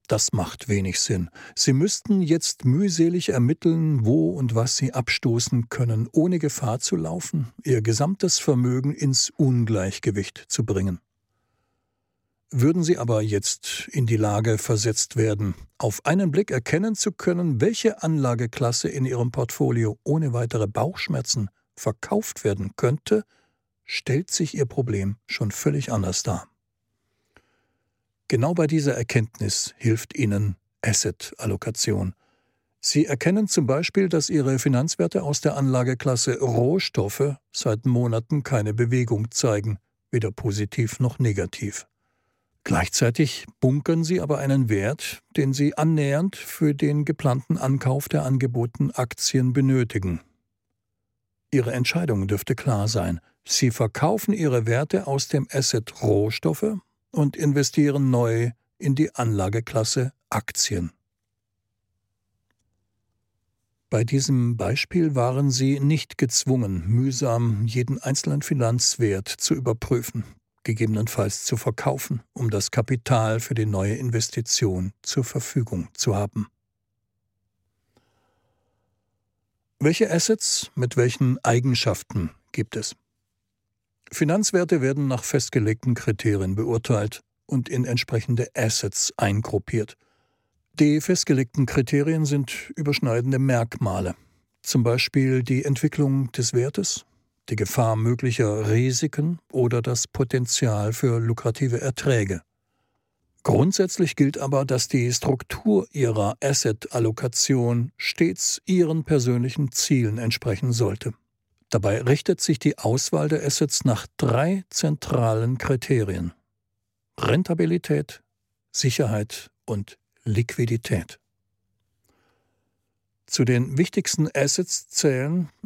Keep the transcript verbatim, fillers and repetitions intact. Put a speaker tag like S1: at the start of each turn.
S1: Das macht wenig Sinn. Sie müssten jetzt mühselig ermitteln, wo und was Sie abstoßen können, ohne Gefahr zu laufen, Ihr gesamtes Vermögen ins Ungleichgewicht zu bringen. Würden Sie aber jetzt in die Lage versetzt werden, auf einen Blick erkennen zu können, welche Anlageklasse in Ihrem Portfolio ohne weitere Bauchschmerzen verkauft werden könnte, stellt sich Ihr Problem schon völlig anders dar. Genau bei dieser Erkenntnis hilft Ihnen Asset-Allokation. Sie erkennen zum Beispiel, dass Ihre Finanzwerte aus der Anlageklasse Rohstoffe seit Monaten keine Bewegung zeigen, weder positiv noch negativ. Gleichzeitig bunkern Sie aber einen Wert, den Sie annähernd für den geplanten Ankauf der angebotenen Aktien benötigen. Ihre Entscheidung dürfte klar sein. Sie verkaufen Ihre Werte aus dem Asset Rohstoffe und investieren neu in die Anlageklasse Aktien. Bei diesem Beispiel waren Sie nicht gezwungen, mühsam jeden einzelnen Finanzwert zu überprüfen, gegebenenfalls zu verkaufen, um das Kapital für die neue Investition zur Verfügung zu haben. Welche Assets mit welchen Eigenschaften gibt es? Finanzwerte werden nach festgelegten Kriterien beurteilt und in entsprechende Assets eingruppiert. Die festgelegten Kriterien sind überschneidende Merkmale, zum Beispiel die Entwicklung des Wertes, die Gefahr möglicher Risiken oder das Potenzial für lukrative Erträge. Grundsätzlich gilt aber, dass die Struktur Ihrer Asset-Allokation stets Ihren persönlichen Zielen entsprechen sollte. Dabei richtet sich die Auswahl der Assets nach drei zentralen Kriterien: Rentabilität, Sicherheit und Liquidität. Zu den wichtigsten Assets zählen